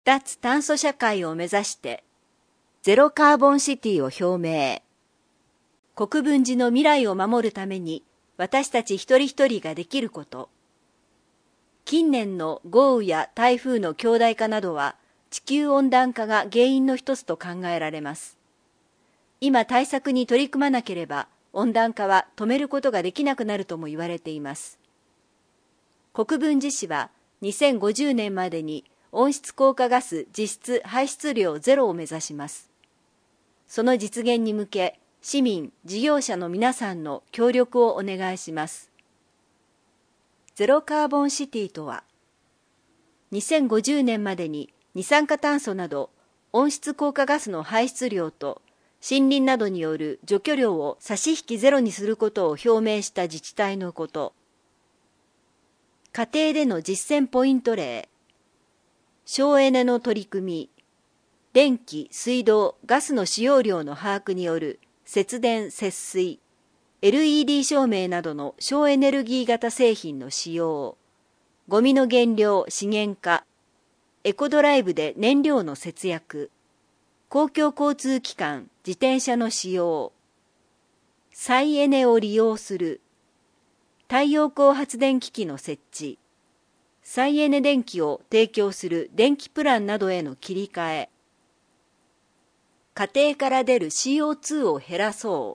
脱炭素社会を目指してゼロカーボンシティを表明。国分寺の未来を守るために私たち一人一人ができること。近年の豪雨や台風の強大化などは地球温暖化が原因の一つと考えられます。今対策に取り組まなければ温暖化は止めることができなくなるとも言われています。国分寺市は2050年までに温室効果ガス実質排出量ゼロを目指します。その実現に向け、市民・事業者の皆さんの協力をお願いします。ゼロカーボンシティとは、2050年までに二酸化炭素など温室効果ガスの排出量と森林などによる除去量を差し引きゼロにすることを表明した自治体のこと。家庭での実践ポイント例。省エネの取り組み。電気、水道、ガスの使用量の把握による節電・節水、LED 照明などの省エネルギー型製品の使用、ゴミの減量・資源化、エコドライブで燃料の節約、公共交通機関・自転車の使用、再エネを利用する、太陽光発電機器の設置、再エネ電気を提供する電気プランなどへの切り替え、家庭から出る CO2 を減らそう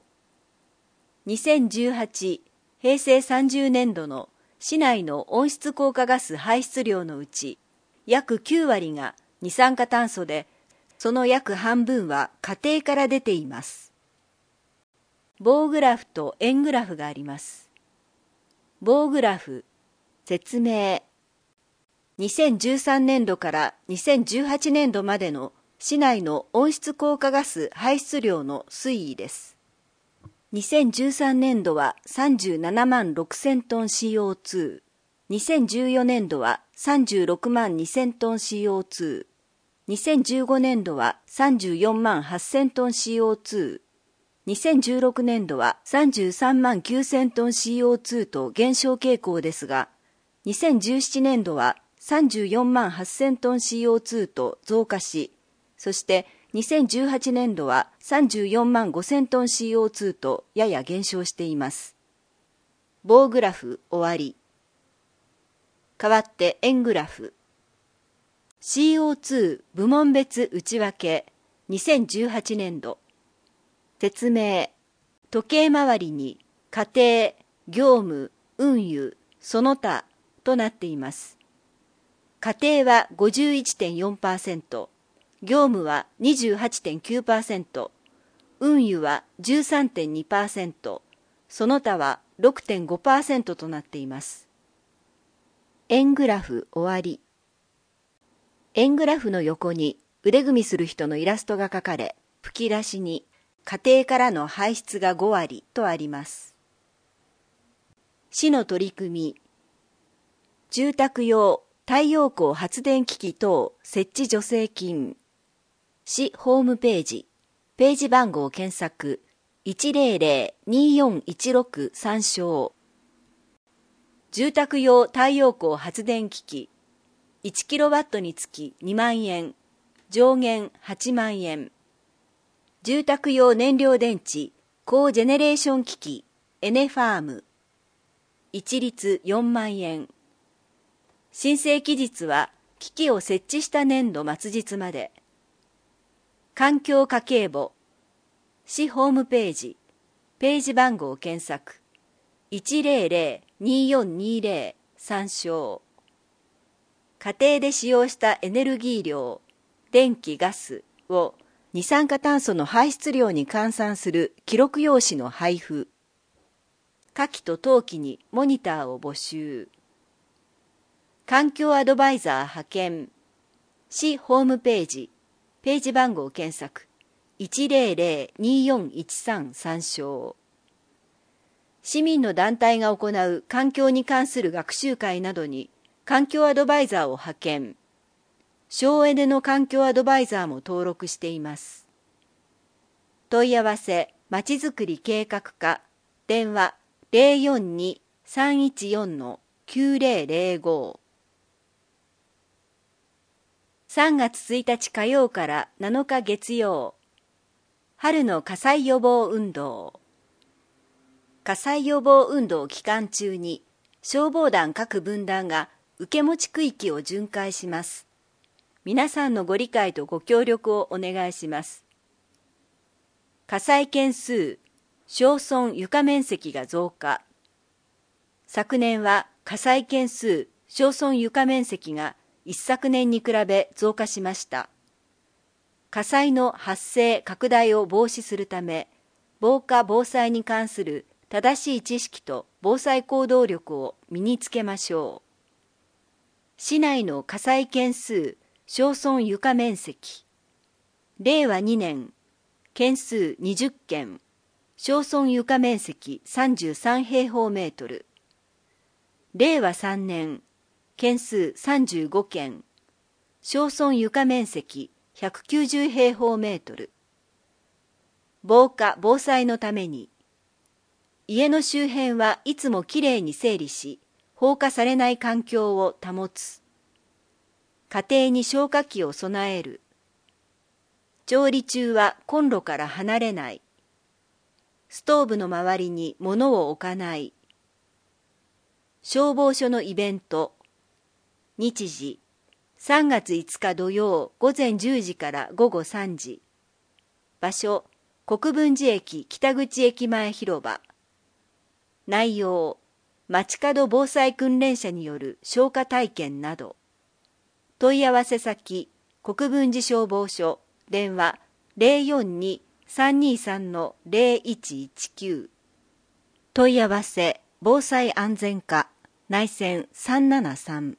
。2018平成30年度の市内の温室効果ガス排出量のうち、約9割が二酸化炭素で、その約半分は家庭から出ています。棒グラフと円グラフがあります。棒グラフ、説明。2013年度から2018年度までの市内の温室効果ガス排出量の推移です。2013年度は37万6000トン CO2、2014年度は36万2000トン CO2、2015年度は34万8000トン CO2、2016年度は33万9000トン CO2 と減少傾向ですが、2017年度は34万8000トン CO2 と増加し、そして2018年度は34万5000トン CO2 とやや減少しています。棒グラフ終わり。代わって円グラフ。CO2 部門別内訳2018年度。説明。時計回りに家庭、業務、運輸、その他となっています。家庭は 51.4%、業務は 28.9%、運輸は 13.2%、その他は 6.5% となっています。円グラフ終わり。円グラフの横に腕組みする人のイラストが描かれ、吹き出しに家庭からの排出が5割とあります。市の取り組み。住宅用太陽光発電機器等設置助成金。市ホームページ、ページ番号検索、100-2416参照。住宅用太陽光発電機器、1kW につき2万円、上限8万円。住宅用燃料電池、高ジェネレーション機器、エネファーム、一律4万円。申請期日は機器を設置した年度末日まで。環境家計簿、市ホームページ、ページ番号検索、100-2420参照。家庭で使用したエネルギー量、電気・ガスを二酸化炭素の排出量に換算する記録用紙の配布。夏季と冬季にモニターを募集。環境アドバイザー派遣。市ホームページ、ページ番号検索、100-2413参照。市民の団体が行う環境に関する学習会などに環境アドバイザーを派遣。省エネの環境アドバイザーも登録しています。問い合わせ、まちづくり計画課、電話042-314-9005。 3月1日火曜から7日月曜、春の火災予防運動。火災予防運動期間中に消防団各分団が受け持ち区域を巡回します。皆さんのご理解とご協力をお願いします。火災件数、焼損床面積が増加。昨年は火災件数、焼損床面積が一昨年に比べ増加しました。火災の発生・拡大を防止するため、防火・防災に関する正しい知識と防災行動力を身につけましょう。市内の火災件数、焼損床面積。令和2年、件数20件、焼損床面積33平方メートル。令和3年、件数35件、焼損床面積190平方メートル。防火・防災のために、家の周辺はいつもきれいに整理し、放火されない環境を保つ。家庭に消火器を備える。調理中はコンロから離れない。ストーブの周りに物を置かない。消防署のイベント。日時、3月5日土曜午前10時から午後3時。場所、国分寺駅北口駅前広場。内容、街角防災訓練者による消火体験など。問い合わせ先、国分寺消防署、電話 042-323-0119。問い合わせ、防災安全課、内線373。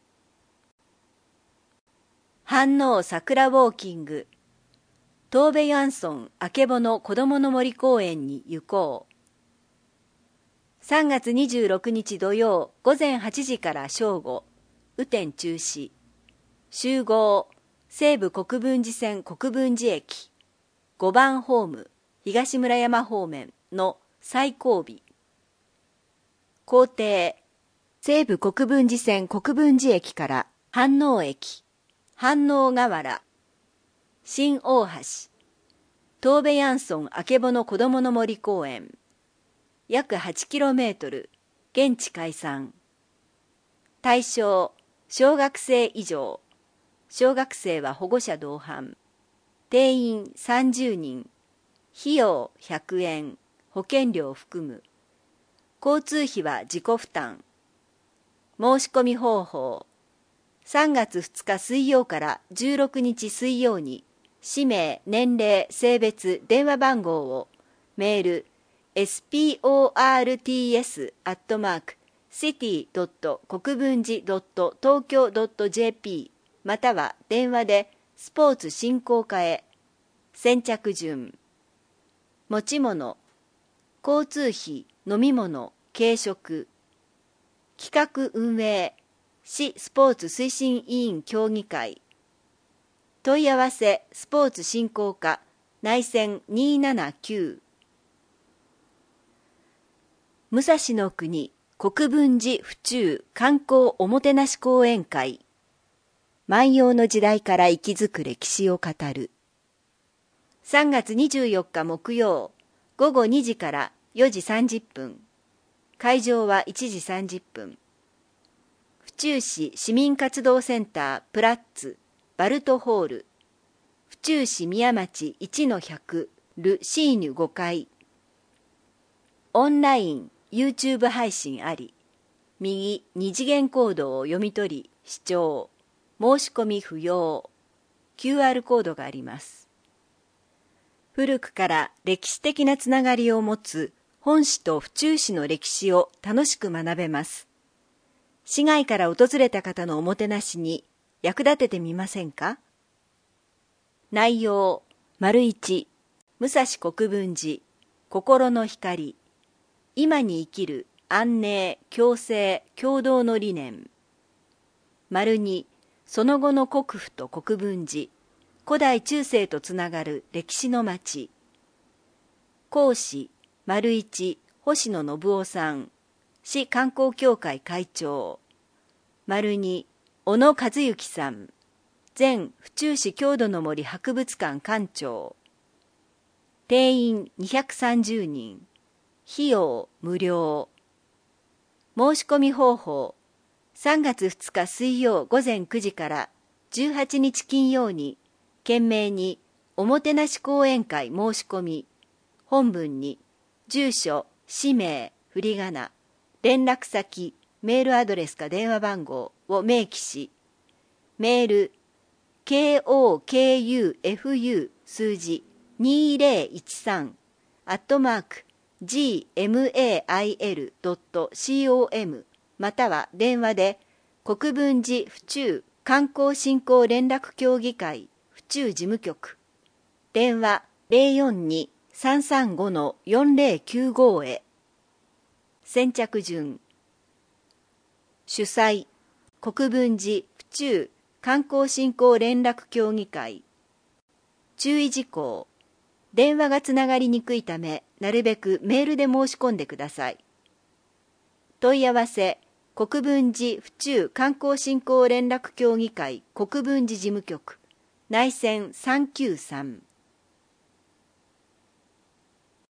飯能桜ウォーキング。東部ヤンソンあけぼの子どもの森公園に行こう。3月26日土曜午前8時から正午、雨天中止。集合、西武国分寺線国分寺駅、5番ホーム、東村山方面の最後尾。行程、西武国分寺線国分寺駅から飯能駅、飯能河原、新大橋、東部ヤンソンあけぼの子どもの森公園、約 8km、現地解散。対象、小学生以上。小学生は保護者同伴。定員30人。費用100円。保険料含む。交通費は自己負担。申し込み方法。3月2日水曜から16日水曜に、氏名、年齢、性別、電話番号を、メール、sports@city.国分寺.東京.jp または電話でスポーツ振興課へ。先着順。持ち物、交通費、飲み物、軽食。企画運営、市スポーツ推進委員協議会。問い合わせスポーツ振興課内線279。武蔵の国国分寺府中観光おもてなし講演会。万葉の時代から息づく歴史を語る。3月24日木曜午後2時から4時30分。会場は1時30分。府中市市民活動センタープラッツバルトホール。府中市宮町 1-100 ルシーニュ5階。オンラインYouTube 配信あり。右二次元コードを読み取り視聴。申し込み不要。QR コードがあります。古くから歴史的なつながりを持つ本市と府中市の歴史を楽しく学べます。市外から訪れた方のおもてなしに役立ててみませんか？内容、1、武蔵国分寺、心の光。今に生きる安寧、共生、共同の理念。2、その後の国府と国分寺、古代中世とつながる歴史の町。講師、1、星野信夫さん、市観光協会会長。2、小野和幸さん、 前府中市郷土の森博物館館長。定員230人。費用無料。申し込み方法。3月2日水曜午前9時から18日金曜に、懸命におもてなし講演会申し込み、本文に住所、氏名、振り仮名、連絡先、メールアドレスか電話番号を明記し、メール、KOKUFU 数字2013@gmail.com または電話で国分寺府中観光振興連絡協議会府中事務局電話 042-335-4095 へ。先着順。主催国分寺府中観光振興連絡協議会。注意事項。電話がつながりにくいため、なるべくメールで申し込んでください。問い合わせ、国分寺府中観光振興連絡協議会国分寺事務局、内線393